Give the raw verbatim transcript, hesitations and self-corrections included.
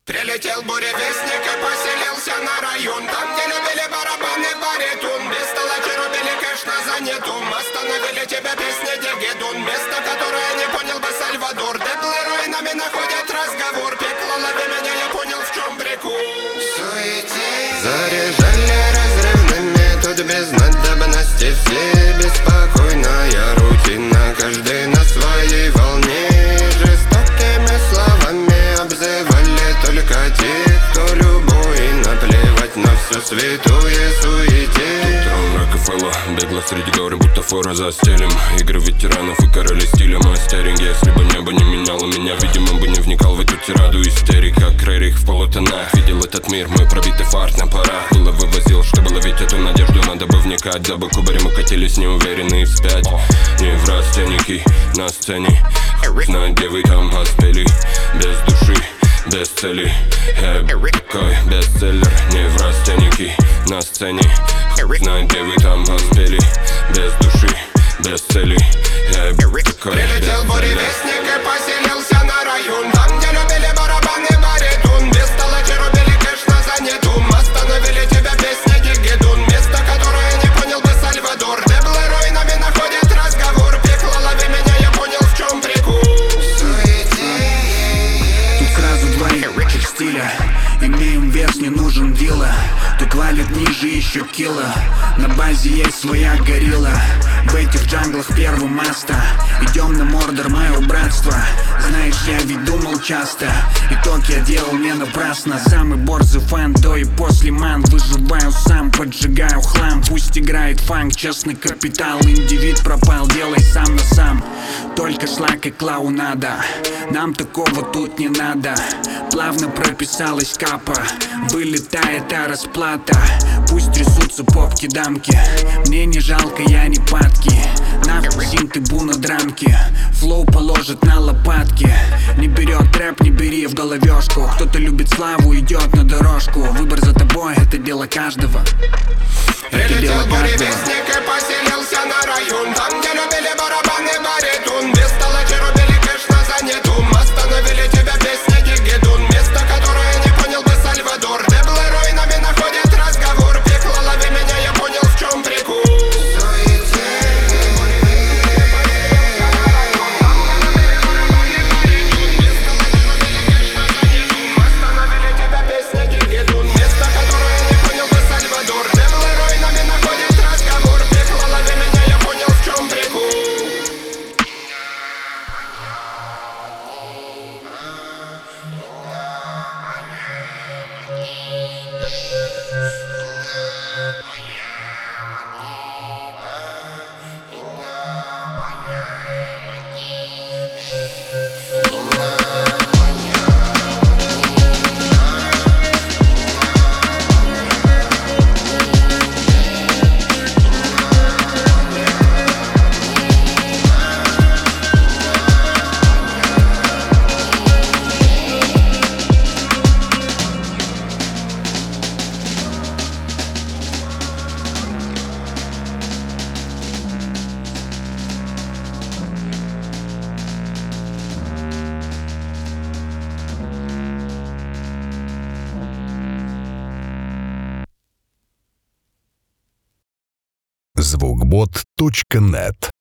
Прилетел буревестник и поселился на район. Там, где любили барабаны, баритон. Без толочи рубили кэш на занятум. Остановили тебя песни Дигидун. Место, которое не понял бы Сальвадор. Деплы руинами находят разговор. Пекло, лови меня, я понял, в чем прикол. Заряжали разрывными, тут без надобности. Все беспокойная рутина, каждый на своей волне. Жестокими словами обзывали только тех, кто любой. Наплевать на всю святую суете. Трон Рокфеллера, бегло среди горы, будто фора за стилем. Игры ветеранов и короли стиля. Мой стеринг, если бы небо не меняло меня, видимо бы не вникал в эту тираду истерик. Как Рерих в полутонах видел этот мир, мой пробитый фарт на парах. Было вывозил, чтобы ловить эту надежду, надо бы вникать. За бы кубарем укатились неуверенные вспять. Не в растенники на сцене, знаю, где вы там поспели. Без души, без цели, я такой бестселлер. Не в растеники на сцене, знаю, где вы там поспели. Без души, без цели, я такой Прилетел бестселлер. буревестник и поселился на район. Там, где любили барабаны, баритон. Без толочи рубили кэш на занятум. Остановили тебя песни Дигидун. Место, которое не понял бы Сальвадор. Деплы руинами находят разговор. Пекло, лови меня, я понял, в чем прикол. Тут сразу два ебачих стиля. Имеем вес, не нужен вилла. Тут валит ниже еще кило. На базе есть своя горилла. В этих джанглах первый маста. Идем на мордор, мое братство. Знаешь, я ведь думал часто. Итог я делал не напрасно. Самый борзый фан до и после ман. Выживаю сам, поджигаю хлам. Пусть играет фанк, честный капитал. Индивид пропал, делай сам на сам. Только шлак и клоунада. Нам такого тут не надо. Плавно прописалась капа. Вылетает а расплата. Пусть трясутся попки-дамки. Мне не жалко, я не падки. Нахуй синт и буна драмки. Флоу положит на лопатки. Не берет рэп, не бери в головешку. Кто-то любит славу, идет на дорожку. Выбор за тобой, это дело каждого. Это дело Прилетел каждого. буревестник и поселился на район. Там, где любили барабаны, баритон. Без толочи рубили кэш на занятум. Остановили тебя песни Дигидун. Место, которое не понял бы Сальвадор. Деплы руинами находят разговор. Пекло, лови меня, я понял, в чем прикол. Остановили тебя песни Дигидун. Место, которое не понял бы Сальвадор. Деплы руинами находят разговор. Пекло, лови меня, я понял, в чем прикол. звукбот точка нет